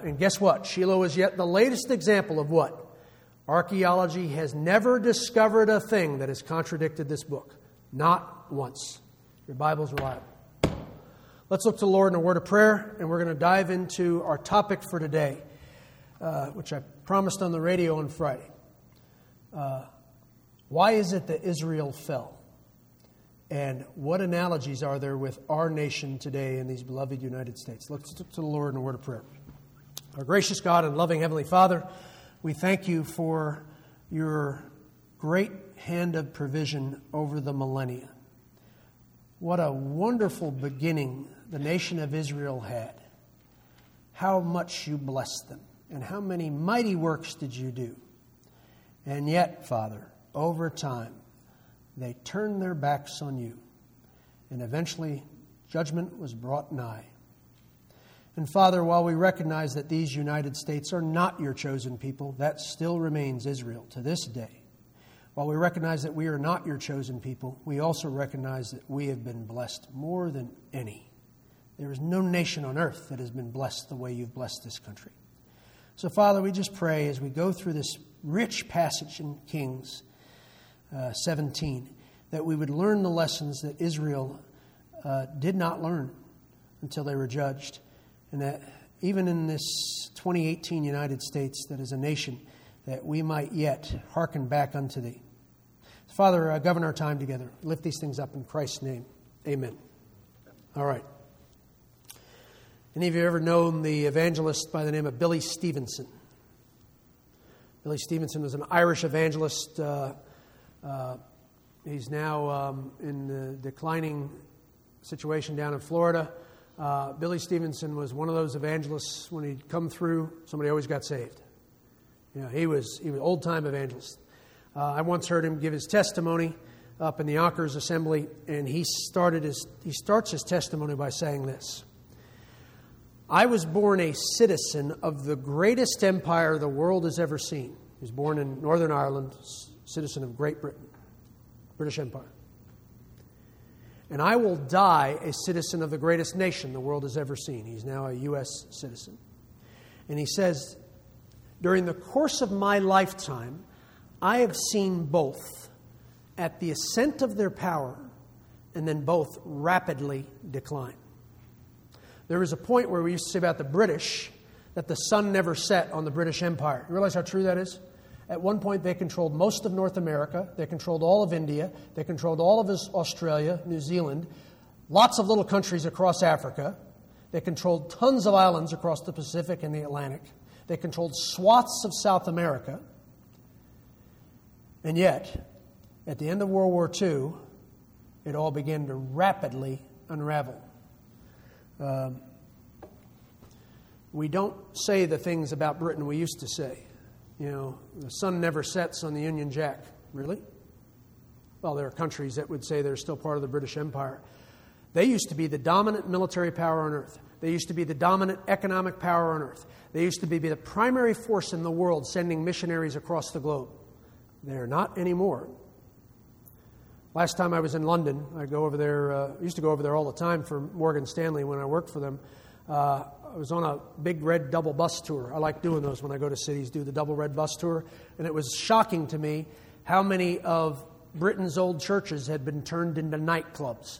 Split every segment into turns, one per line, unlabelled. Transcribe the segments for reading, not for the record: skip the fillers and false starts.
And guess what? Shiloh is yet the latest example of what? Archaeology has never discovered a thing that has contradicted this book. Not once. Your Bible's reliable. Let's look to the Lord in a word of prayer, and we're going to dive into our topic for today, which I promised on the radio on Friday. Why is it that Israel fell? And what analogies are there with our nation today in these beloved United States? Let's look to the Lord in a word of prayer. Our gracious God and loving Heavenly Father, we thank you for your great hand of provision over the millennia. What a wonderful beginning the nation of Israel had. How much you blessed them, and how many mighty works did you do. And yet, Father, over time, they turned their backs on you, and eventually judgment was brought nigh. And Father, while we recognize that these United States are not your chosen people, that still remains Israel to this day. While we recognize that we are not your chosen people, we also recognize that we have been blessed more than any. There is no nation on earth that has been blessed the way you've blessed this country. So, Father, we just pray as we go through this rich passage in Kings 17, that we would learn the lessons that Israel did not learn until they were judged. And that even in this 2018 United States that is a nation, that we might yet hearken back unto thee. Father, govern our time together. Lift these things up in Christ's name. Amen. All right. Any of you ever known the evangelist by the name of Billy Stevenson? Billy Stevenson was an Irish evangelist. He's now in the declining situation down in Florida. Billy Stevenson was one of those evangelists. When he'd come through, somebody always got saved. You know, he was an old-time evangelist. I once heard him give his testimony up in the Yonkers Assembly, and he starts his testimony by saying this: I was born a citizen of the greatest empire the world has ever seen. He was born in Northern Ireland, citizen of Great Britain, British Empire. And I will die a citizen of the greatest nation the world has ever seen. He's now a U.S. citizen. And he says, during the course of my lifetime, I have seen both at the ascent of their power and then both rapidly decline. There was a point where we used to say about the British that the sun never set on the British Empire. You realize how true that is? At one point, they controlled most of North America. They controlled all of India. They controlled all of Australia, New Zealand, lots of little countries across Africa. They controlled tons of islands across the Pacific and the Atlantic. They controlled swaths of South America. And yet, at the end of World War II, it all began to rapidly unravel. We don't say the things about Britain we used to say. You know, the sun never sets on the Union Jack. Really? Well, there are countries that would say they're still part of the British Empire. They used to be the dominant military power on earth. They used to be the dominant economic power on earth. They used to be the primary force in the world sending missionaries across the globe. They're not anymore. Last time I was in London, I used to go over there all the time for Morgan Stanley when I worked for them. I was on a big red double bus tour. I like doing those when I go to cities, do the double red bus tour. And it was shocking to me how many of Britain's old churches had been turned into nightclubs.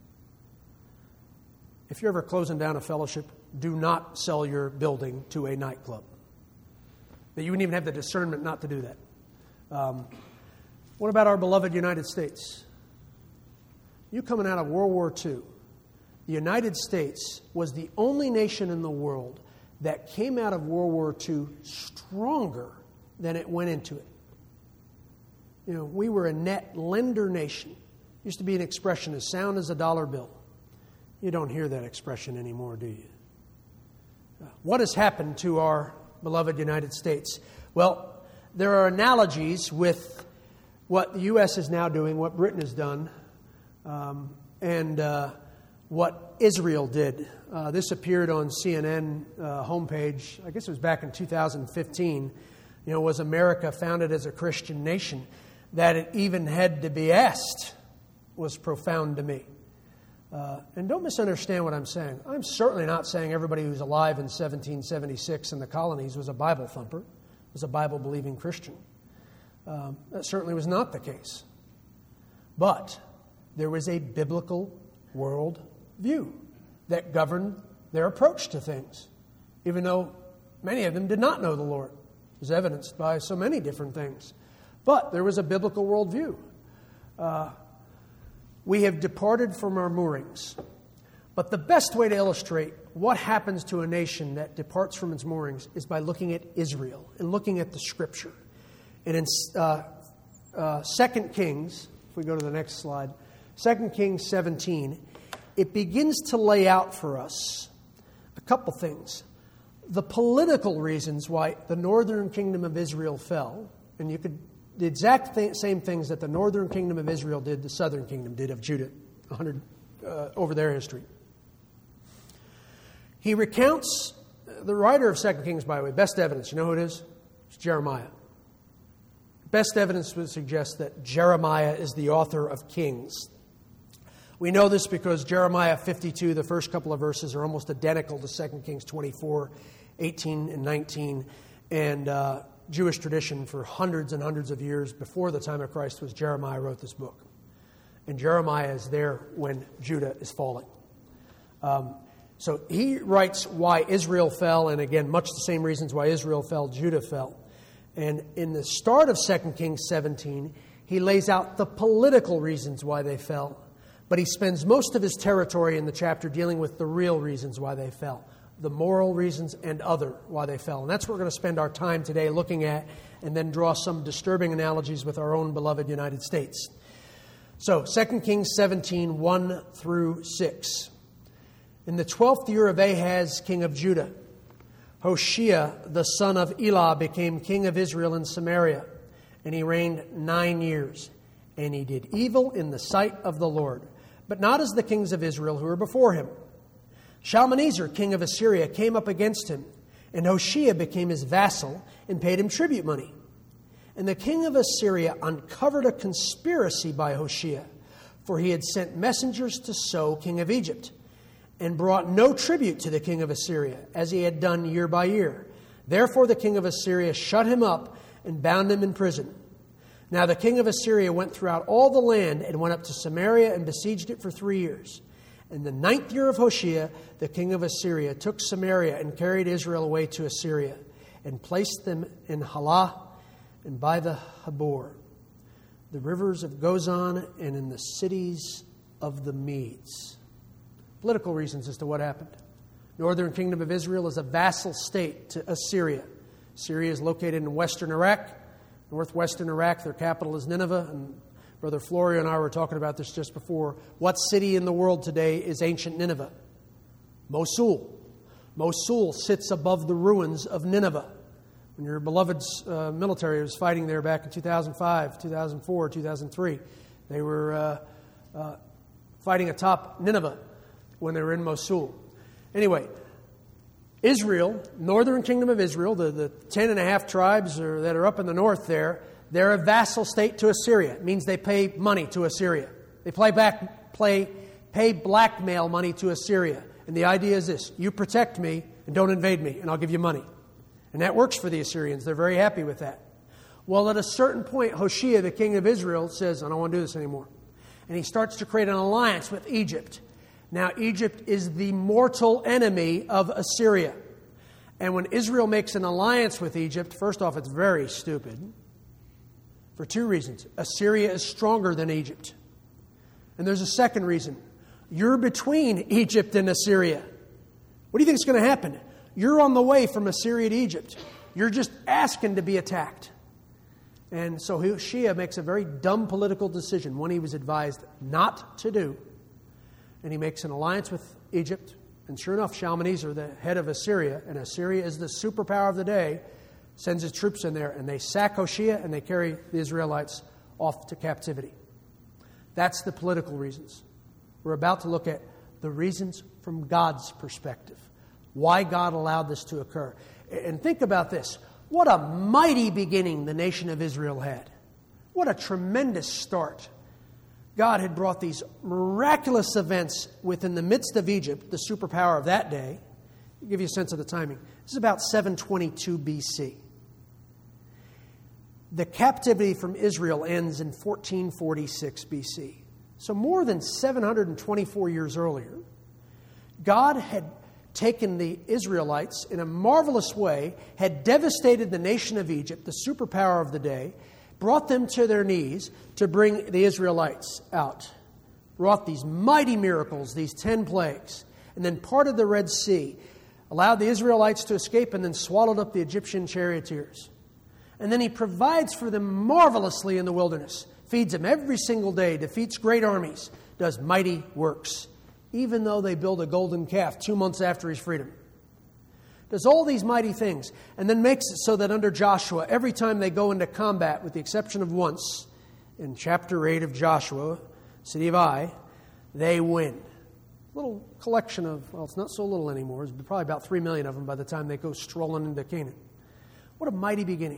If you're ever closing down a fellowship, do not sell your building to a nightclub. But you wouldn't even have the discernment not to do that. What about our beloved United States? You coming out of World War II, the United States was the only nation in the world that came out of World War II stronger than it went into it. You know, we were a net lender nation. Used to be an expression as sound as a dollar bill. You don't hear that expression anymore, do you? What has happened to our beloved United States? Well, there are analogies with what the U.S. is now doing, what Britain has done, and what Israel did. This appeared on CNN homepage, I guess it was back in 2015. You know, was America founded as a Christian nation? That it even had to be asked was profound to me. And don't misunderstand what I'm saying. I'm certainly not saying everybody who's alive in 1776 in the colonies was a Bible thumper, was a Bible-believing Christian. That certainly was not the case. But there was a biblical world view that governed their approach to things, even though many of them did not know the Lord. It was evidenced by so many different things. But there was a biblical worldview. We have departed from our moorings. But the best way to illustrate what happens to a nation that departs from its moorings is by looking at Israel and looking at the Scripture. And in 2 Kings, if we go to the next slide, 2 Kings 17, it begins to lay out for us a couple things. The political reasons why the northern kingdom of Israel fell, and you could the exact same things that the northern kingdom of Israel did, the southern kingdom did of Judah, over their history. He recounts, the writer of 2 Kings, by the way, best evidence, you know who it is? It's Jeremiah. Best evidence would suggest that Jeremiah is the author of Kings. We know this because Jeremiah 52, the first couple of verses, are almost identical to 2 Kings 24, 18 and 19, and Jewish tradition for hundreds and hundreds of years before the time of Christ was Jeremiah wrote this book. And Jeremiah is there when Judah is falling. So he writes why Israel fell, and again, much the same reasons why Israel fell, Judah fell. And in the start of 2 Kings 17, he lays out the political reasons why they fell. But he spends most of his territory in the chapter dealing with the real reasons why they fell. The moral reasons and other why they fell. And that's what we're going to spend our time today looking at, and then draw some disturbing analogies with our own beloved United States. So, 2 Kings 17, 1 through 6. In the 12th year of Ahaz, king of Judah, Hoshea, the son of Elah, became king of Israel in Samaria, and he reigned 9 years. And he did evil in the sight of the Lord, but not as the kings of Israel who were before him. Shalmaneser, king of Assyria, came up against him, and Hoshea became his vassal and paid him tribute money. And the king of Assyria uncovered a conspiracy by Hoshea, for he had sent messengers to So, king of Egypt, and brought no tribute to the king of Assyria, as he had done year by year. Therefore the king of Assyria shut him up and bound him in prison. Now the king of Assyria went throughout all the land and went up to Samaria and besieged it for 3 years. In the 9th year of Hoshea, the king of Assyria took Samaria and carried Israel away to Assyria, and placed them in Halah and by the Habor, the rivers of Gozan, and in the cities of the Medes. Political reasons as to what happened. Northern kingdom of Israel is a vassal state to Assyria. Syria is located in western Iraq. Northwestern Iraq, their capital is Nineveh, and Brother Florio and I were talking about this just before. What city in the world today is ancient Nineveh? Mosul. Mosul sits above the ruins of Nineveh. When your beloved's military was fighting there back in 2005, 2004, 2003, they were fighting atop Nineveh when they were in Mosul. Anyway, Israel, northern kingdom of Israel, the 10.5 tribes that are up in the north there, they're a vassal state to Assyria. It means they pay money to Assyria. They pay blackmail money to Assyria. And the idea is this: you protect me and don't invade me, and I'll give you money. And that works for the Assyrians. They're very happy with that. Well, at a certain point, Hoshea, the king of Israel, says, I don't want to do this anymore. And he starts to create an alliance with Egypt. Now, Egypt is the mortal enemy of Assyria. And when Israel makes an alliance with Egypt, first off, it's very stupid. For 2 reasons. Assyria is stronger than Egypt. And there's a second reason. You're between Egypt and Assyria. What do you think is going to happen? You're on the way from Assyria to Egypt. You're just asking to be attacked. And so Hoshea makes a very dumb political decision, one he was advised not to do. And he makes an alliance with Egypt. And sure enough, Shalmaneser, the head of Assyria, and Assyria is the superpower of the day, sends his troops in there, and they sack Hoshea, and they carry the Israelites off to captivity. That's the political reasons. We're about to look at the reasons from God's perspective. Why God allowed this to occur. And think about this. What a mighty beginning the nation of Israel had. What a tremendous start. God had brought these miraculous events within the midst of Egypt, the superpower of that day. I'll give you a sense of the timing. This is about 722 BC. The captivity from Israel ends in 1446 BC. So more than 724 years earlier, God had taken the Israelites in a marvelous way, had devastated the nation of Egypt, the superpower of the day, brought them to their knees to bring the Israelites out. Wrought these mighty miracles, these 10 plagues, and then parted the Red Sea, allowed the Israelites to escape, and then swallowed up the Egyptian charioteers. And then He provides for them marvelously in the wilderness, feeds them every single day, defeats great armies, does mighty works, even though they build a golden calf 2 months after his freedom. Does all these mighty things, and then makes it so that under Joshua, every time they go into combat, with the exception of once, in chapter 8 of Joshua, city of Ai, they win. Little collection of, well, it's not so little anymore. It's probably about 3 million of them by the time they go strolling into Canaan. What a mighty beginning.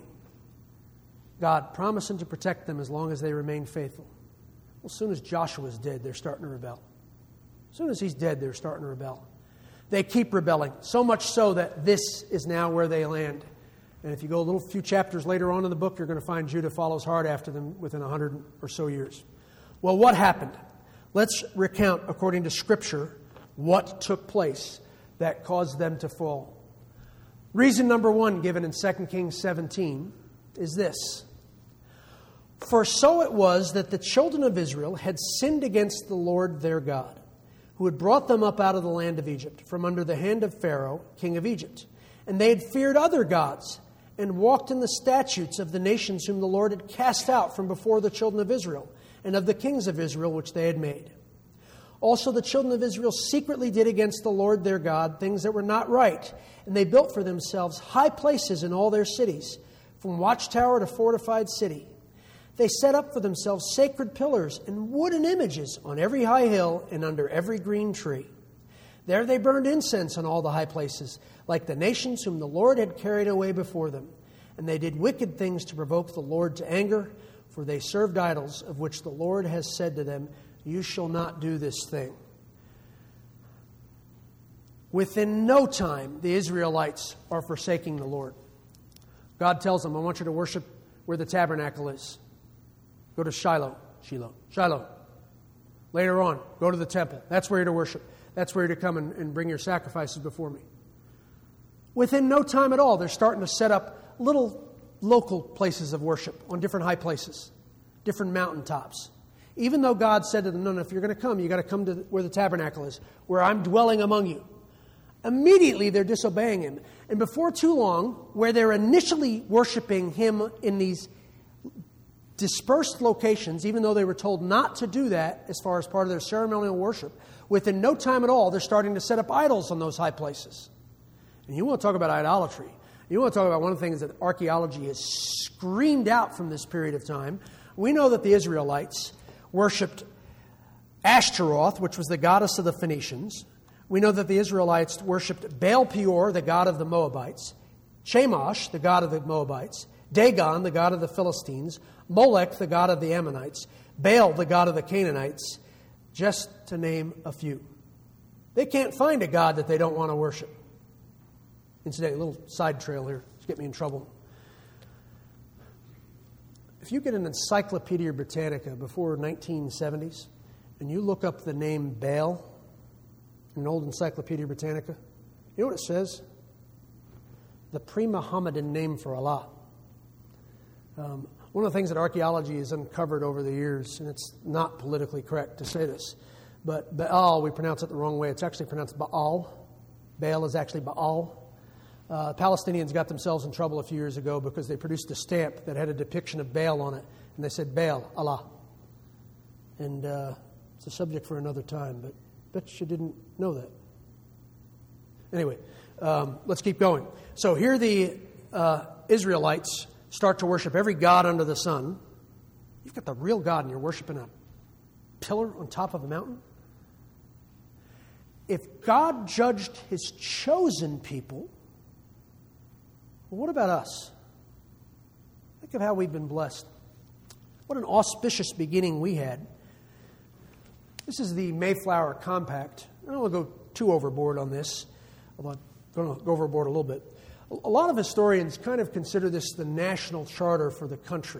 God promising to protect them as long as they remain faithful. Well, as soon as Joshua's dead, they're starting to rebel. As soon as he's dead, they're starting to rebel. They keep rebelling, so much so that this is now where they land. And if you go a little few chapters later on in the book, you're going to find Judah follows hard after them within 100 or so years. Well, what happened? Let's recount, according to Scripture, what took place that caused them to fall. Reason number 1 given in 2 Kings 17 is this. For so it was that the children of Israel had sinned against the Lord their God, who had brought them up out of the land of Egypt, from under the hand of Pharaoh, king of Egypt. And they had feared other gods, and walked in the statutes of the nations whom the Lord had cast out from before the children of Israel, and of the kings of Israel which they had made. Also the children of Israel secretly did against the Lord their God things that were not right, and they built for themselves high places in all their cities, from watchtower to fortified city. They set up for themselves sacred pillars and wooden images on every high hill and under every green tree. There they burned incense on all the high places, like the nations whom the Lord had carried away before them. And they did wicked things to provoke the Lord to anger, for they served idols, of which the Lord has said to them, "You shall not do this thing." Within no time, the Israelites are forsaking the Lord. God tells them, I want you to worship where the tabernacle is. Go to Shiloh. Later on, go to the temple. That's where you're to worship. That's where you're to come and bring your sacrifices before me. Within no time at all, they're starting to set up little local places of worship on different high places, different mountaintops. Even though God said to them, no, if you're going to come, you've got to come to where the tabernacle is, where I'm dwelling among you. Immediately, they're disobeying Him. And before too long, where they're initially worshiping Him in these dispersed locations, even though they were told not to do that as far as part of their ceremonial worship, within no time at all, they're starting to set up idols on those high places. And you want to talk about idolatry. You want to talk about one of the things that archaeology has screamed out from this period of time. We know that the Israelites worshipped Ashtaroth, which was the goddess of the Phoenicians. We know that the Israelites worshipped Baal Peor, the god of the Moabites, Chemosh, the god of the Moabites, Dagon, the god of the Philistines, Molech, the god of the Ammonites, Baal, the god of the Canaanites, just to name a few. They can't find a god that they don't want to worship. Incidentally, a little side trail here to get me in trouble. If you get an Encyclopedia Britannica before 1970s, and you look up the name Baal in an old Encyclopedia Britannica, you know what it says? The pre-Mohammedan name for Allah. One of the things that archaeology has uncovered over the years, and it's not politically correct to say this, but Baal, we pronounce it the wrong way. It's actually pronounced Baal. Baal is actually Baal. Palestinians got themselves in trouble a few years ago because they produced a stamp that had a depiction of Baal on it, and they said Baal, Allah. And it's a subject for another time, but I bet you didn't know that. Anyway, let's keep going. So here the Israelites start to worship every god under the sun. You've got the real God and you're worshiping a pillar on top of a mountain? If God judged His chosen people, well, what about us? Think of how we've been blessed. What an auspicious beginning we had. This is the Mayflower Compact. I don't want to go too overboard on this, although I'm going to go overboard a little bit. A lot of historians kind of consider this the national charter for the country.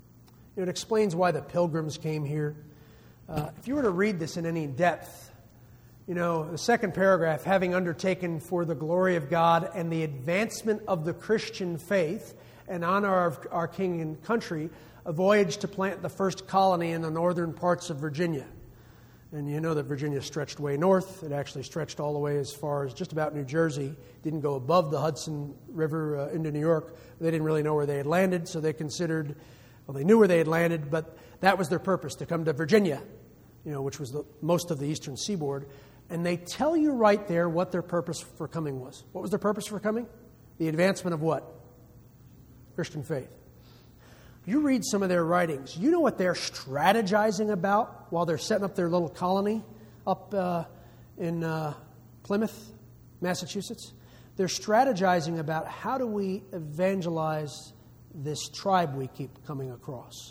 It explains why the Pilgrims came here. If you were to read this in any depth, the second paragraph, having undertaken for the glory of God and the advancement of the Christian faith and honor of our king and country, a voyage to plant the first colony in the northern parts of Virginia. And you know that Virginia stretched way north. It actually stretched all the way as far as just about New Jersey. Didn't go above the Hudson River into New York. They didn't really know where they had landed, so they considered, they knew where they had landed, but that was their purpose, to come to Virginia, which was most of the eastern seaboard. And they tell you right there what their purpose for coming was. What was their purpose for coming? The advancement of what? Christian faith. You read some of their writings. You know what they're strategizing about while they're setting up their little colony up in Plymouth, Massachusetts? They're strategizing about how do we evangelize this tribe we keep coming across.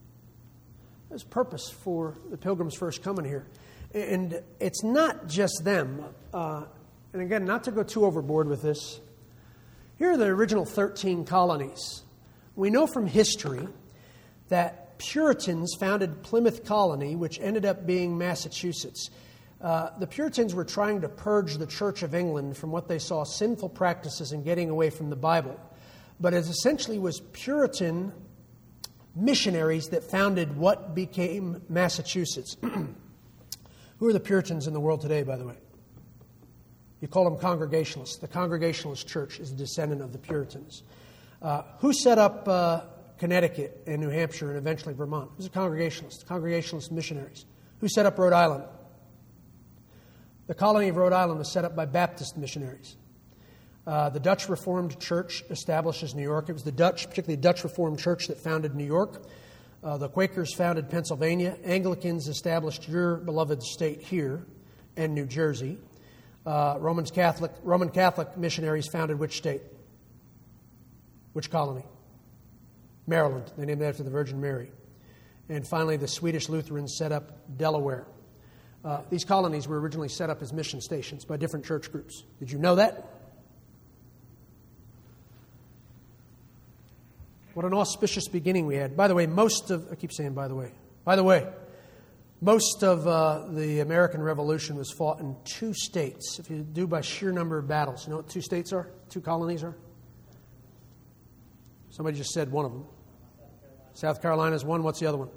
There's purpose for the Pilgrims first coming here. And it's not just them. And again, not to go too overboard with this. Here are the original 13 colonies. We know from history that Puritans founded Plymouth Colony, which ended up being Massachusetts. The Puritans were trying to purge the Church of England from what they saw sinful practices and getting away from the Bible. But it essentially was Puritan missionaries that founded what became Massachusetts. Who are the Puritans in the world today, by the way? You call them Congregationalists. The Congregationalist Church is a descendant of the Puritans. Who set up Connecticut and New Hampshire and eventually Vermont? It was the Congregationalists, Congregationalist missionaries. Who set up Rhode Island? The colony of Rhode Island was set up by Baptist missionaries. The Dutch Reformed Church establishes New York. It was the Dutch, particularly the Dutch Reformed Church, that founded New York. The Quakers founded Pennsylvania. Anglicans established your beloved state here and New Jersey. Roman Catholic missionaries founded which state? Which colony? Maryland. They named it after the Virgin Mary. And finally, the Swedish Lutherans set up Delaware. These colonies were originally set up as mission stations by different church groups. Did you know that? What an auspicious beginning we had. By the way, most of the American Revolution was fought in 2 states. If you do by sheer number of battles, you know what 2 states are? 2 colonies are? Somebody just said one of them. South Carolina is one. What's the other one?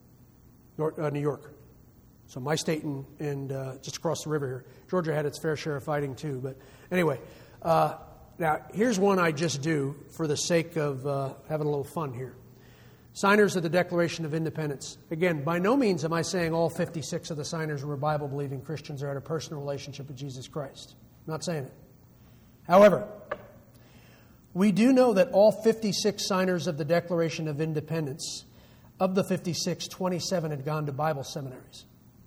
New York. So my state and just across the river here. Georgia had its fair share of fighting too. But anyway, now here's one I just do for the sake of having a little fun here. Signers of the Declaration of Independence. Again, by no means am I saying all 56 of the signers were Bible-believing Christians or had a personal relationship with Jesus Christ. I'm not saying it. However, we do know that all 56 signers of the Declaration of Independence, of the 56, 27 had gone to Bible seminaries.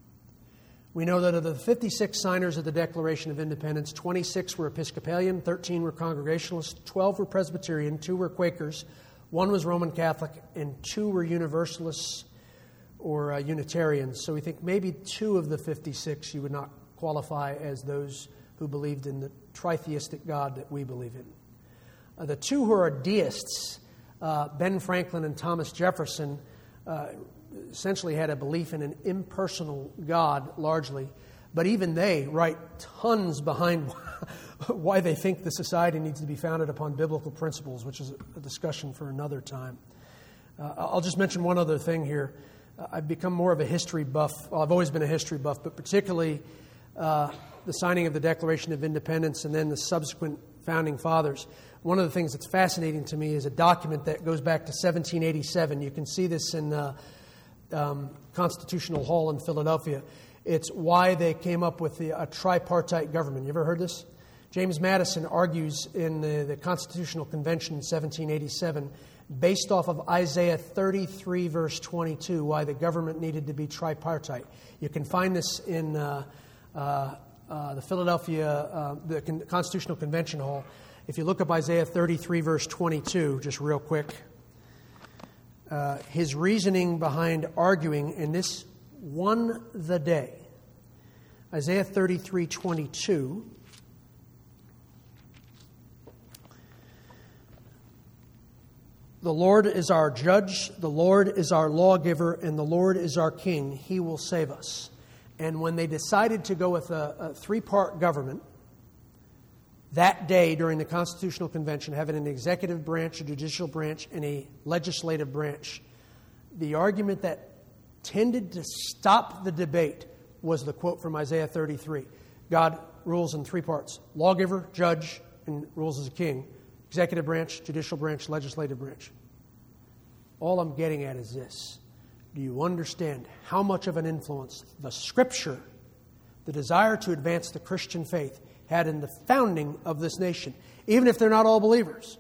We know that of the 56 signers of the Declaration of Independence, 26 were Episcopalian, 13 were Congregationalists, 12 were Presbyterian, 2 were Quakers, 1 was Roman Catholic, and 2 were Universalists or Unitarians. So we think maybe 2 of the 56 you would not qualify as those who believed in the tritheistic God that we believe in. The 2 who are deists, Ben Franklin and Thomas Jefferson, essentially had a belief in an impersonal God largely, but even they write tons behind why they think the society needs to be founded upon biblical principles, which is a discussion for another time. I'll just mention one other thing here. I've become more of a history buff. Well, I've always been a history buff, but particularly the signing of the Declaration of Independence and then the subsequent founding fathers. One of the things that's fascinating to me is a document that goes back to 1787. You can see this in Constitutional Hall in Philadelphia. It's why they came up with a tripartite government. You ever heard this? James Madison argues in the Constitutional Convention in 1787, based off of Isaiah 33, verse 22, why the government needed to be tripartite. You can find this in the Philadelphia, the Constitutional Convention Hall. If you look up Isaiah 33, verse 22, just real quick, his reasoning behind arguing, and this won the day. Isaiah 33:22. The Lord is our judge, the Lord is our lawgiver, and the Lord is our king. He will save us. And when they decided to go with a three-part government, that day during the Constitutional Convention, having an executive branch, a judicial branch, and a legislative branch, the argument that tended to stop the debate was the quote from Isaiah 33. God rules in three parts: lawgiver, judge, and rules as a king. Executive branch, judicial branch, legislative branch. All I'm getting at is this. Do you understand how much of an influence the Scripture, the desire to advance the Christian faith, had in the founding of this nation, even if they're not all believers?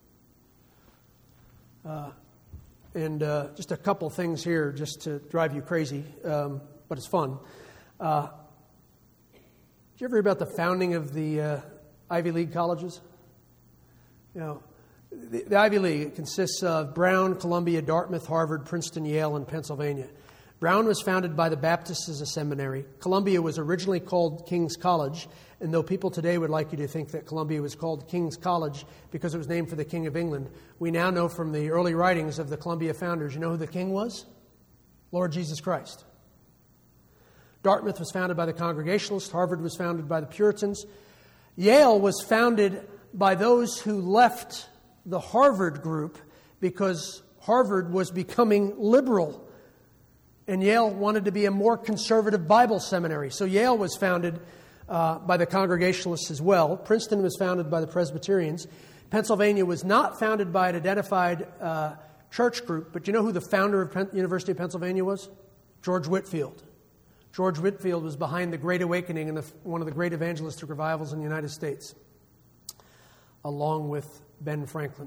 Just a couple things here just to drive you crazy, but it's fun. Did you ever hear about the founding of the Ivy League colleges? You know, the Ivy League consists of Brown, Columbia, Dartmouth, Harvard, Princeton, Yale, and Pennsylvania. Brown was founded by the Baptists as a seminary. Columbia was originally called King's College, and though people today would like you to think that Columbia was called King's College because it was named for the King of England, we now know from the early writings of the Columbia founders, you know who the king was? Lord Jesus Christ. Dartmouth was founded by the Congregationalists. Harvard was founded by the Puritans. Yale was founded by those who left the Harvard group because Harvard was becoming liberal and Yale wanted to be a more conservative Bible seminary. So Yale was founded by the Congregationalists as well. Princeton was founded by the Presbyterians. Pennsylvania was not founded by an identified church group, but you know who the founder of University of Pennsylvania was? George Whitefield. George Whitefield was behind the Great Awakening and one of the great evangelistic revivals in the United States, along with Ben Franklin.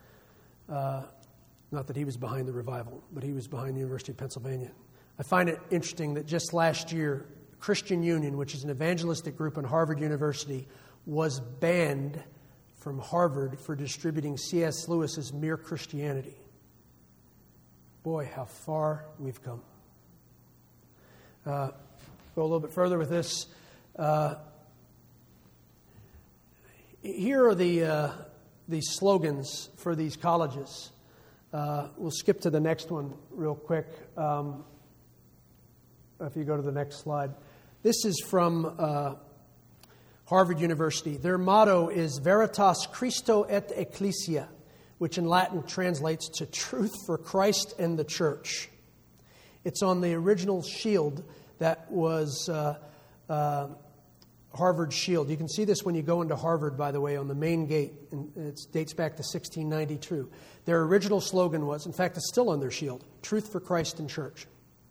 Not that he was behind the revival, but he was behind the University of Pennsylvania. I find it interesting that just last year, Christian Union, which is an evangelistic group in Harvard University, was banned from Harvard for distributing C.S. Lewis's Mere Christianity. Boy, how far we've come. Go a little bit further with this. Here are the slogans for these colleges. We'll skip to the next one real quick. If you go to the next slide. This is from Harvard University. Their motto is Veritas Christo et Ecclesia, which in Latin translates to Truth for Christ and the Church. It's on the original shield that was Harvard's shield. You can see this when you go into Harvard, by the way, on the main gate. And it dates back to 1692. Their original slogan was, in fact, it's still on their shield, Truth for Christ and Church.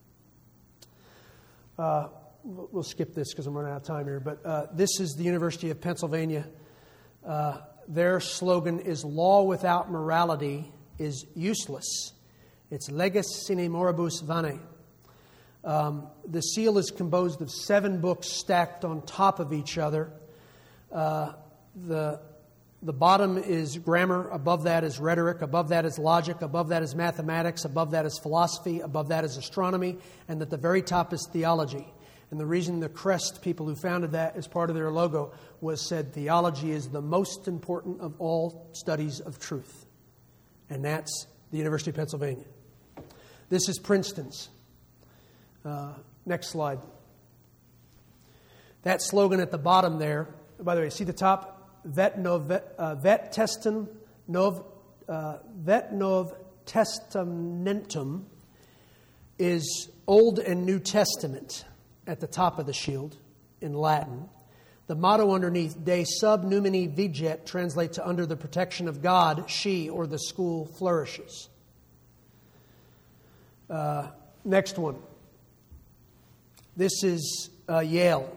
We'll skip this because I'm running out of time here. But this is the University of Pennsylvania. Their slogan is Law without morality is useless. It's Legis sine moribus vane. The seal is composed of 7 books stacked on top of each other. The bottom is grammar, above that is rhetoric, above that is logic, above that is mathematics, above that is philosophy, above that is astronomy, and at the very top is theology. And the reason the crest, people who founded that as part of their logo, was said theology is the most important of all studies of truth. And that's the University of Pennsylvania. This is Princeton's. Next slide. That slogan at the bottom there, by the way, see the top? Vet nov testamentum is Old and New Testament at the top of the shield in Latin. The motto underneath, De sub numini viget, translates to under the protection of God, she or the school flourishes. Next one. This is Yale.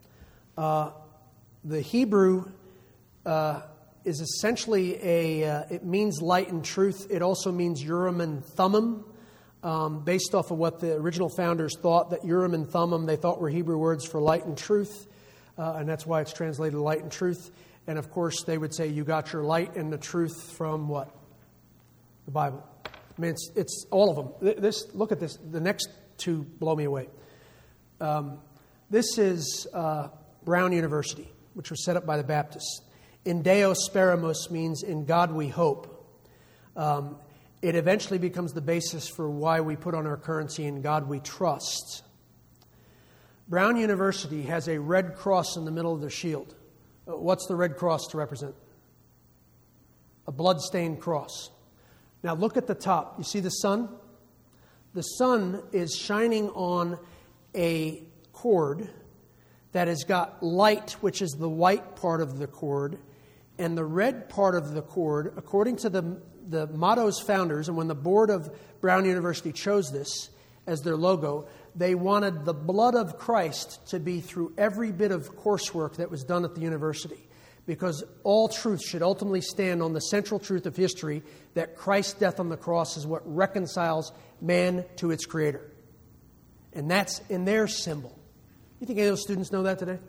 The Hebrew is essentially it means light and truth. It also means Urim and Thummim, based off of what the original founders thought, that Urim and Thummim they thought were Hebrew words for light and truth, and that's why it's translated light and truth. And of course, they would say you got your light and the truth from what? The Bible. I mean, it's all of them. Look at this. The next two blow me away. This is Brown University, which was set up by the Baptists. In Deo Speramus means in God we hope. It eventually becomes the basis for why we put on our currency, in God we trust. Brown University has a red cross in the middle of their shield. What's the red cross to represent? A blood-stained cross. Now look at the top. You see the sun? The sun is shining on a cord that has got light, which is the white part of the cord, and the red part of the cord, according to the motto's founders, and when the board of Brown University chose this as their logo, they wanted the blood of Christ to be through every bit of coursework that was done at the university, because all truth should ultimately stand on the central truth of history, that Christ's death on the cross is what reconciles man to its Creator. And that's in their symbol. You think any of those students know that today?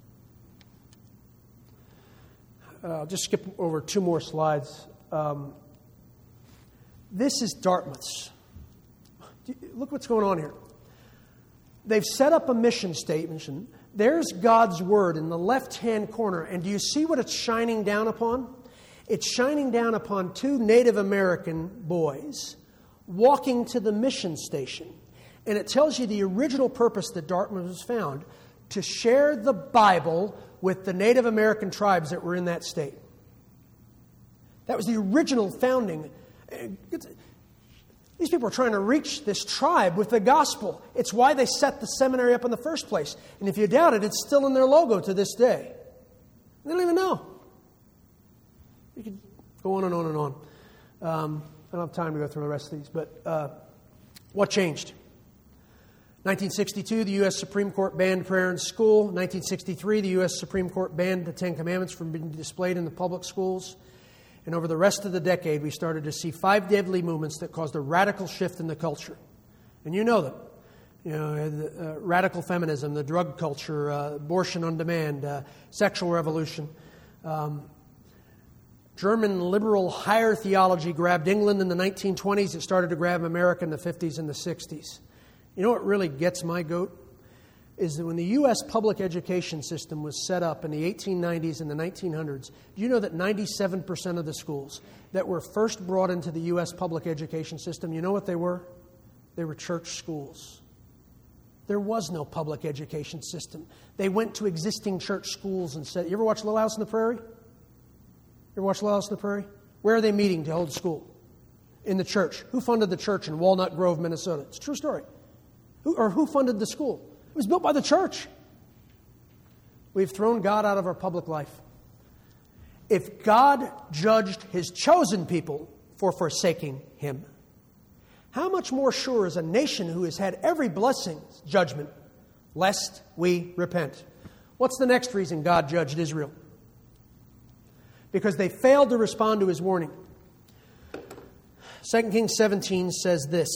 I'll just skip over two more slides. This is Dartmouth's. Look what's going on here. They've set up a mission statement. There's God's Word in the left-hand corner. And do you see what it's shining down upon? It's shining down upon two Native American boys walking to the mission station. And it tells you the original purpose that Dartmouth was found, to share the Bible with the Native American tribes that were in that state. That was the original founding. These people are trying to reach this tribe with the gospel. It's why they set the seminary up in the first place. And if you doubt it, it's still in their logo to this day. They don't even know. You could go on and on and on. I don't have time to go through the rest of these, but what changed? 1962, the U.S. Supreme Court banned prayer in school. 1963, the U.S. Supreme Court banned the Ten Commandments from being displayed in the public schools. And over the rest of the decade, we started to see 5 deadly movements that caused a radical shift in the culture. And you know them. You know, radical feminism, the drug culture, abortion on demand, sexual revolution. German liberal higher theology grabbed England in the 1920s. It started to grab America in the 50s and the 60s. You know what really gets my goat? Is that when the U.S. public education system was set up in the 1890s and the 1900s, do you know that 97% of the schools that were first brought into the U.S. public education system, you know what they were? They were church schools. There was no public education system. They went to existing church schools and said, you ever watch Little House on the Prairie? You ever watch Little House on the Prairie? Where are they meeting to hold school? In the church. Who funded the church in Walnut Grove, Minnesota? It's a true story. Who funded the school? It was built by the church. We've thrown God out of our public life. If God judged His chosen people for forsaking Him, how much more sure is a nation who has had every blessing's judgment, lest we repent? What's the next reason God judged Israel? Because they failed to respond to His warning. 2 Kings 17 says this.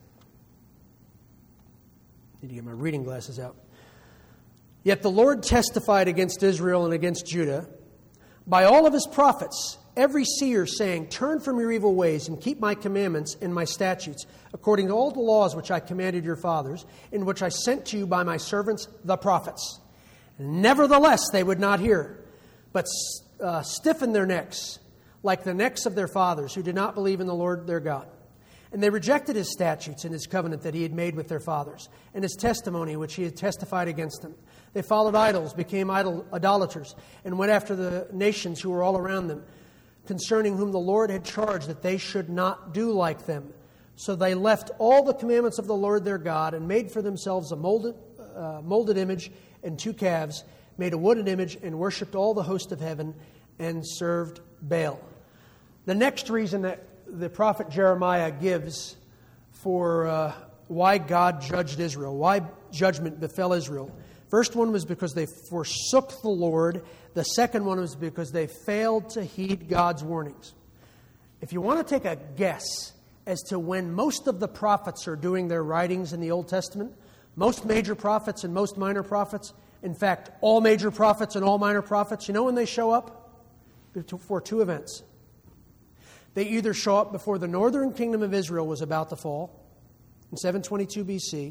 I need to get my reading glasses out. Yet the Lord testified against Israel and against Judah by all of His prophets, every seer, saying, turn from your evil ways and keep my commandments and my statutes, according to all the laws which I commanded your fathers, in which I sent to you by my servants, the prophets. Nevertheless, they would not hear, but stiffened their necks, like the necks of their fathers, who did not believe in the Lord their God. And they rejected His statutes and His covenant that He had made with their fathers, and His testimony which He had testified against them. They followed idols, became idolaters, and went after the nations who were all around them, concerning whom the Lord had charged that they should not do like them. So they left all the commandments of the Lord their God, and made for themselves a molded image and 2 calves, made a wooden image, and worshipped all the host of heaven, and served Baal. The next reason that the prophet Jeremiah gives for why God judged Israel, why judgment befell Israel. First one was because they forsook the Lord. The second one was because they failed to heed God's warnings. If you want to take a guess as to when most of the prophets are doing their writings in the Old Testament, most major prophets and most minor prophets, in fact, all major prophets and all minor prophets, you know when they show up? For 2 events. They either show up before the northern kingdom of Israel was about to fall, in 722 BC,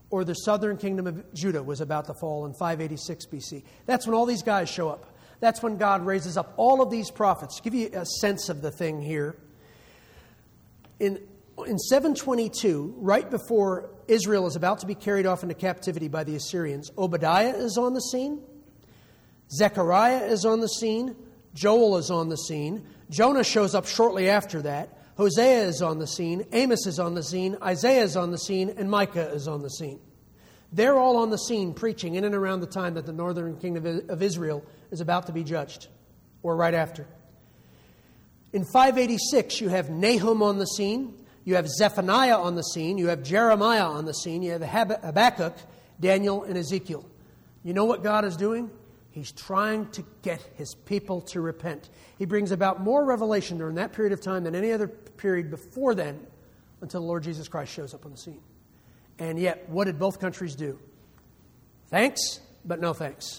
or the southern kingdom of Judah was about to fall in 586 BC. That's when all these guys show up. That's when God raises up all of these prophets. To give you a sense of the thing here, in 722, right before Israel is about to be carried off into captivity by the Assyrians, Obadiah is on the scene, Zechariah is on the scene, Joel is on the scene, Jonah shows up shortly after that, Hosea is on the scene, Amos is on the scene, Isaiah is on the scene, and Micah is on the scene. They're all on the scene preaching in and around the time that the northern kingdom of Israel is about to be judged, or right after. In 586, you have Nahum on the scene, you have Zephaniah on the scene, you have Jeremiah on the scene, you have Habakkuk, Daniel, and Ezekiel. You know what God is doing? He's trying to get His people to repent. He brings about more revelation during that period of time than any other period before then, until the Lord Jesus Christ shows up on the scene. And yet, what did both countries do? Thanks, but no thanks.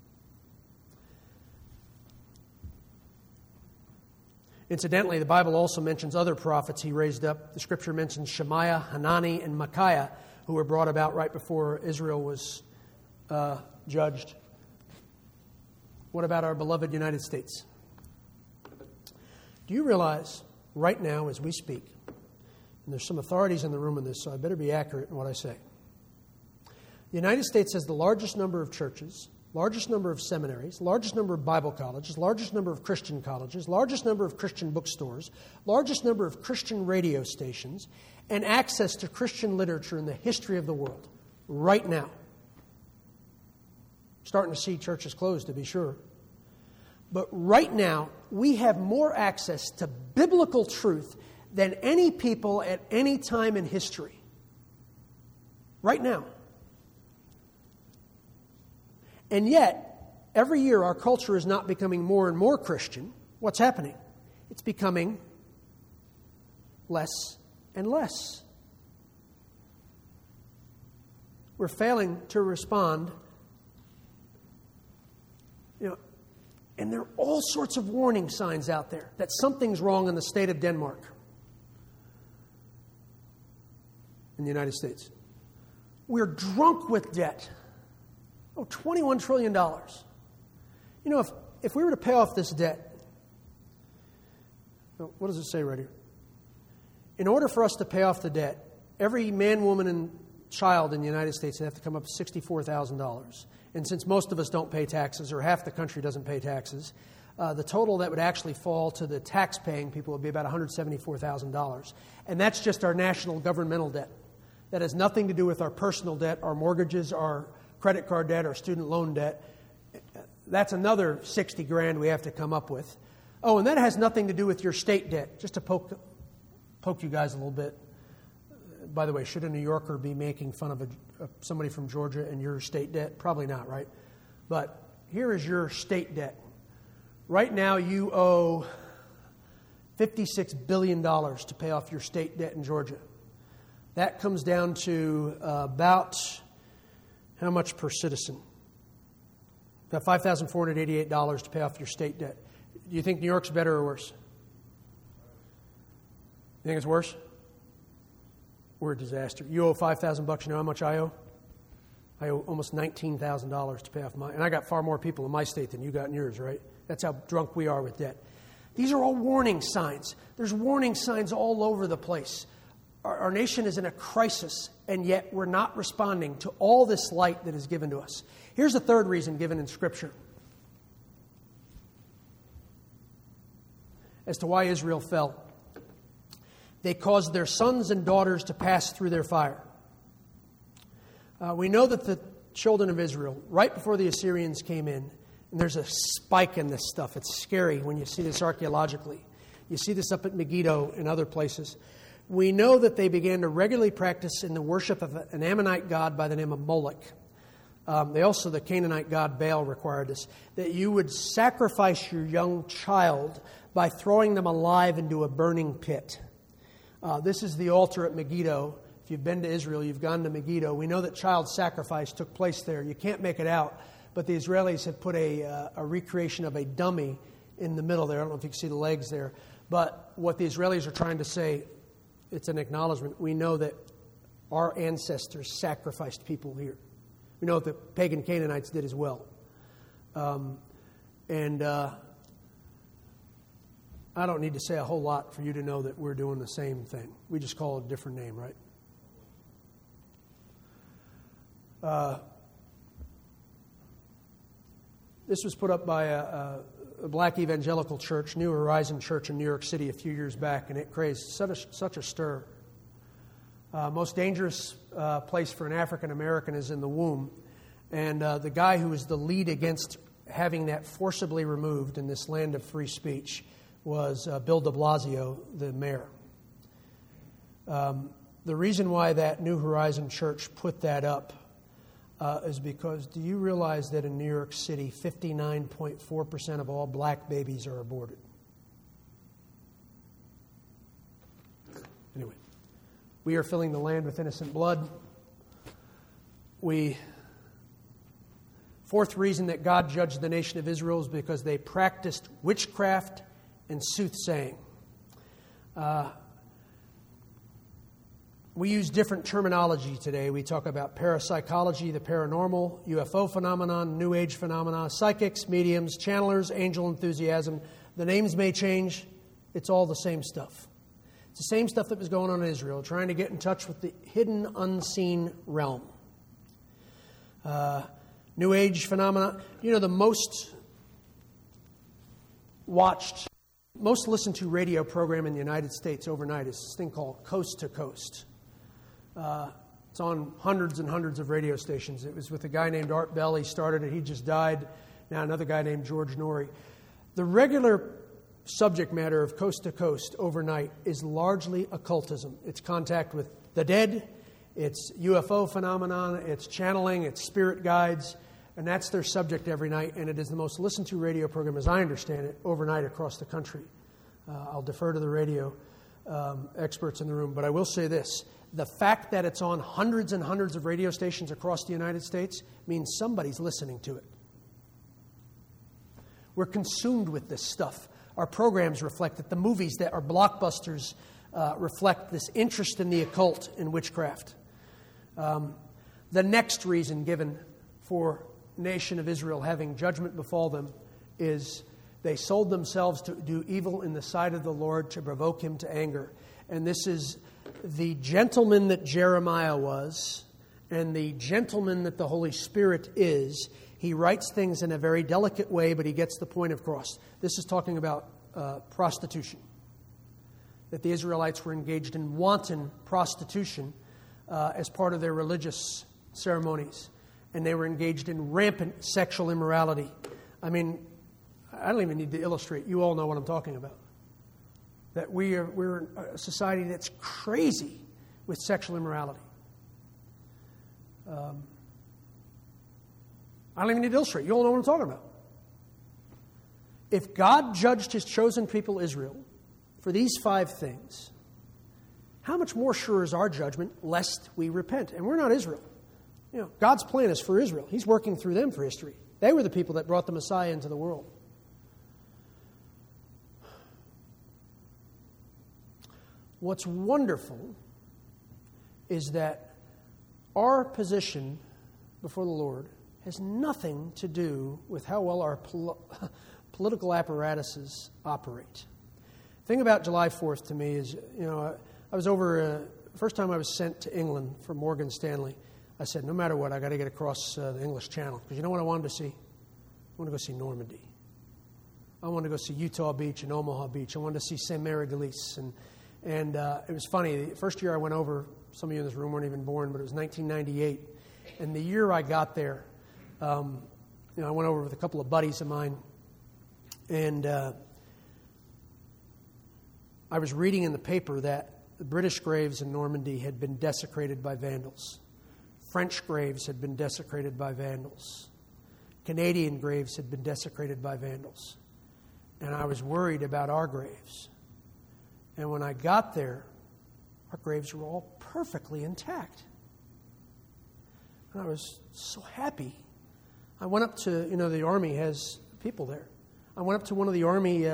Incidentally, the Bible also mentions other prophets He raised up. The Scripture mentions Shemaiah, Hanani, and Micaiah, who were brought about right before Israel was judged. What about our beloved United States? Do you realize right now as we speak, and there's some authorities in the room in this, so I better be accurate in what I say. The United States has the largest number of churches, largest number of seminaries, largest number of Bible colleges, largest number of Christian colleges, largest number of Christian bookstores, largest number of Christian radio stations, and access to Christian literature in the history of the world right now. Starting to see churches closed, to be sure. But right now, we have more access to biblical truth than any people at any time in history. Right now. And yet, every year our culture is not becoming more and more Christian. What's happening? It's becoming less and less. We're failing to respond. And there are all sorts of warning signs out there that something's wrong in the state of Denmark, in the United States. We're drunk with debt. $21 trillion. You know, if we were to pay off this debt, what does it say right here? In order for us to pay off the debt, every man, woman, and child in the United States would have to come up with $64,000. And since most of us don't pay taxes, or half the country doesn't pay taxes, the total that would actually fall to the tax-paying people would be about $174,000. And that's just our national governmental debt. That has nothing to do with our personal debt, our mortgages, our credit card debt, our student loan debt. That's another $60,000 we have to come up with. Oh, and that has nothing to do with your state debt. Just to poke you guys a little bit. By the way, should a New Yorker be making fun of somebody from Georgia and your state debt? Probably not, right? But here is your state debt. Right now you owe $56 billion to pay off your state debt in Georgia. That comes down to about how much per citizen? About $5,488 to pay off your state debt. Do you think New York's better or worse? You think it's worse? We're a disaster. You owe $5,000. You know how much I owe? I owe almost $19,000 to pay off mine. And I got far more people in my state than you got in yours, right? That's how drunk we are with debt. These are all warning signs. There's warning signs all over the place. Our nation is in a crisis, and yet we're not responding to all this light that is given to us. Here's a third reason given in Scripture as to why Israel fell. They caused their sons and daughters to pass through their fire. We know that the children of Israel, right before the Assyrians came in, and there's a spike in this stuff. It's scary when you see this archaeologically. You see this up at Megiddo and other places. We know that they began to regularly practice in the worship of an Ammonite god by the name of Moloch. The Canaanite god Baal required this, that you would sacrifice your young child by throwing them alive into a burning pit. This is the altar at Megiddo. If you've been to Israel, you've gone to Megiddo. We know that child sacrifice took place there. You can't make it out, but the Israelis have put a recreation of a dummy in the middle there. I don't know if you can see the legs there. But what the Israelis are trying to say, it's an acknowledgement. We know that our ancestors sacrificed people here. We know what the pagan Canaanites did as well. I don't need to say a whole lot for you to know that we're doing the same thing. We just call it a different name, right? This was put up by a black evangelical church, New Horizon Church in New York City a few years back, and it created such a stir. Most dangerous place for an African American is in the womb. And the guy who was the lead against having that forcibly removed in this land of free speech was Bill de Blasio, the mayor. The reason why that New Horizon Church put that up is because, do you realize that in New York City, 59.4% of all black babies are aborted? Anyway, we are filling the land with innocent blood. Fourth reason that God judged the nation of Israel is because they practiced witchcraft and soothsaying. We use different terminology today. We talk about parapsychology, the paranormal, UFO phenomenon, New Age phenomena, psychics, mediums, channelers, angel enthusiasm. The names may change. It's all the same stuff. It's the same stuff that was going on in Israel, trying to get in touch with the hidden, unseen realm. New Age phenomena. You know, the most watched, most listened to radio program in the United States overnight is this thing called Coast to Coast. It's on hundreds and hundreds of radio stations. It was with a guy named Art Bell. He started it. He just died. Now another guy named George Norrie. The regular subject matter of Coast to Coast overnight is largely occultism. It's contact with the dead. It's UFO phenomenon. It's channeling. It's spirit guides. And that's their subject every night. And it is the most listened to radio program, as I understand it, overnight across the country. I'll defer to the radio experts in the room. But I will say this. The fact that it's on hundreds and hundreds of radio stations across the United States means somebody's listening to it. We're consumed with this stuff. Our programs reflect it. The movies that are blockbusters reflect this interest in the occult and witchcraft. The next reason given for nation of Israel having judgment befall them is they sold themselves to do evil in the sight of the Lord to provoke him to anger. And this is the gentleman that Jeremiah was and the gentleman that the Holy Spirit is. He writes things in a very delicate way, but he gets the point across. This is talking about prostitution. That the Israelites were engaged in wanton prostitution as part of their religious ceremonies. And they were engaged in rampant sexual immorality. I mean, I don't even need to illustrate. You all know what I'm talking about. That we're a society that's crazy with sexual immorality. I don't even need to illustrate. You all know what I'm talking about. If God judged his chosen people Israel for these 5 things, how much more sure is our judgment lest we repent? And we're not Israel. You know, God's plan is for Israel. He's working through them for history. They were the people that brought the Messiah into the world. What's wonderful is that our position before the Lord has nothing to do with how well our political apparatuses operate. The thing about July 4th to me is, you know, I was over, first time I was sent to England for Morgan Stanley, I said, no matter what, I got to get across the English Channel. Because you know what I wanted to see? I wanted to go see Normandy. I wanted to go see Utah Beach and Omaha Beach. I wanted to see St. Mary Galice. And it was funny. The first year I went over, some of you in this room weren't even born, but it was 1998. And the year I got there, I went over with a couple of buddies of mine. And I was reading in the paper that the British graves in Normandy had been desecrated by vandals. French graves had been desecrated by vandals. Canadian graves had been desecrated by vandals. And I was worried about our graves. And when I got there, our graves were all perfectly intact. And I was so happy. I went up to, the Army has people there. I went up to one of the Army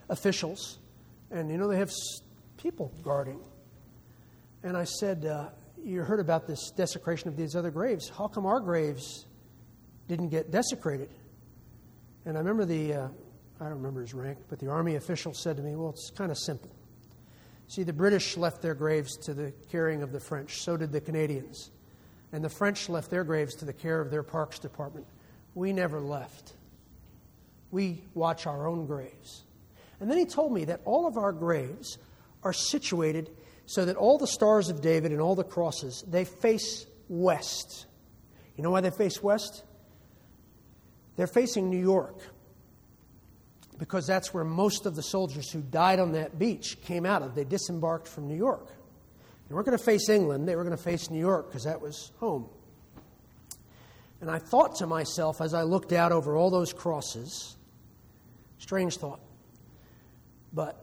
officials, and, they have people guarding. And I said, you heard about this desecration of these other graves. How come our graves didn't get desecrated? And I remember I don't remember his rank, but the army official said to me, well, it's kind of simple. See, the British left their graves to the caring of the French. So did the Canadians. And the French left their graves to the care of their parks department. We never left. We watch our own graves. And then he told me that all of our graves are situated so that all the stars of David and all the crosses, they face west. You know why they face west? They're facing New York, because that's where most of the soldiers who died on that beach came out of. They disembarked from New York. They weren't going to face England. They were going to face New York because that was home. And I thought to myself as I looked out over all those crosses, strange thought, but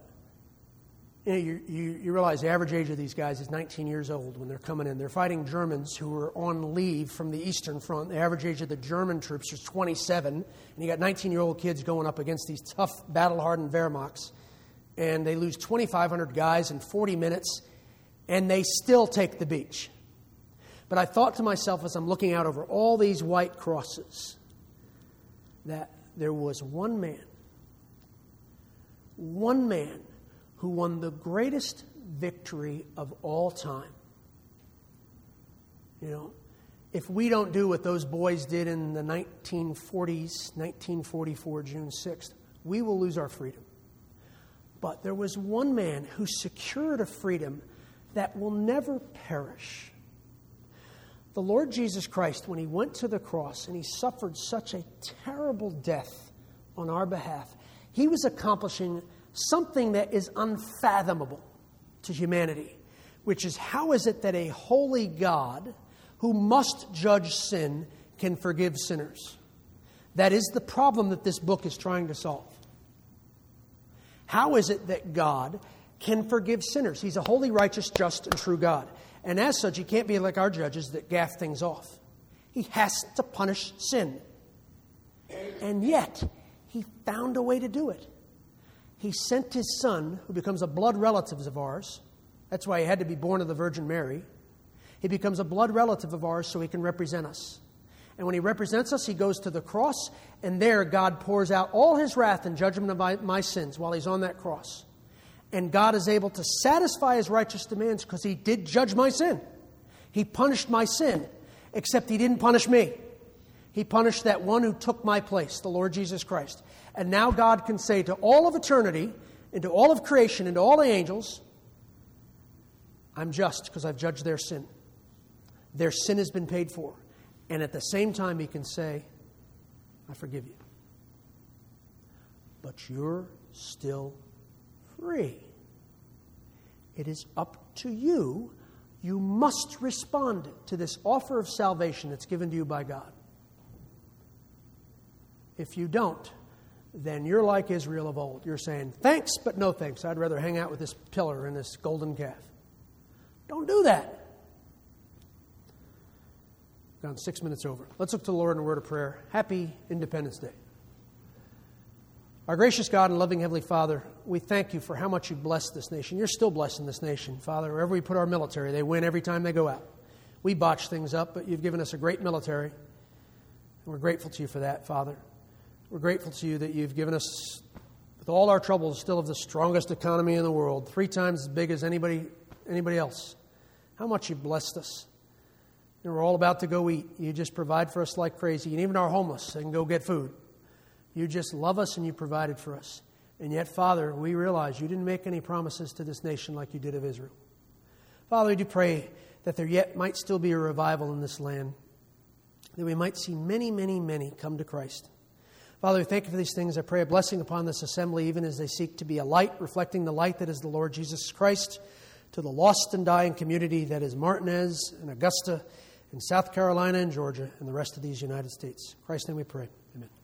you realize the average age of these guys is 19 years old when they're coming in. They're fighting Germans who are on leave from the Eastern Front. The average age of the German troops is 27. And you got 19-year-old kids going up against these tough, battle-hardened Wehrmachts. And they lose 2,500 guys in 40 minutes, and they still take the beach. But I thought to myself as I'm looking out over all these white crosses that there was one man who won the greatest victory of all time. You know, if we don't do what those boys did in the 1940s, 1944, June 6th, we will lose our freedom. But there was one man who secured a freedom that will never perish. The Lord Jesus Christ, when he went to the cross and he suffered such a terrible death on our behalf, he was accomplishing something that is unfathomable to humanity, which is, how is it that a holy God who must judge sin can forgive sinners? That is the problem that this book is trying to solve. How is it that God can forgive sinners? He's a holy, righteous, just, and true God. And as such, he can't be like our judges that gaff things off. He has to punish sin. And yet, he found a way to do it. He sent his son, who becomes a blood relative of ours. That's why he had to be born of the Virgin Mary. He becomes a blood relative of ours so he can represent us. And when he represents us, he goes to the cross, and there God pours out all his wrath and judgment of my sins while he's on that cross. And God is able to satisfy his righteous demands because he did judge my sin. He punished my sin, except he didn't punish me. He punished that one who took my place, the Lord Jesus Christ. And now God can say to all of eternity, and to all of creation, and to all the angels, I'm just because I've judged their sin. Their sin has been paid for. And at the same time, he can say, I forgive you. But you're still free. It is up to you. You must respond to this offer of salvation that's given to you by God. If you don't, then you're like Israel of old. You're saying, thanks, but no thanks. I'd rather hang out with this pillar and this golden calf. Don't do that. Gone 6 minutes over. Let's look to the Lord in a word of prayer. Happy Independence Day. Our gracious God and loving Heavenly Father, we thank you for how much you've blessed this nation. You're still blessing this nation, Father. Wherever we put our military, they win every time they go out. We botch things up, but you've given us a great military. And we're grateful to you for that, Father. We're grateful to you that you've given us, with all our troubles, still have the strongest economy in the world, 3 times as big as anybody else. How much you've blessed us. And we're all about to go eat. You just provide for us like crazy. And even our homeless, they can go get food. You just love us and you provided for us. And yet, Father, we realize you didn't make any promises to this nation like you did of Israel. Father, we do pray that there yet might still be a revival in this land, that we might see many, many, many come to Christ. Father, we thank you for these things. I pray a blessing upon this assembly, even as they seek to be a light, reflecting the light that is the Lord Jesus Christ, to the lost and dying community that is Martinez and Augusta and South Carolina and Georgia and the rest of these United States. In Christ's name we pray. Amen.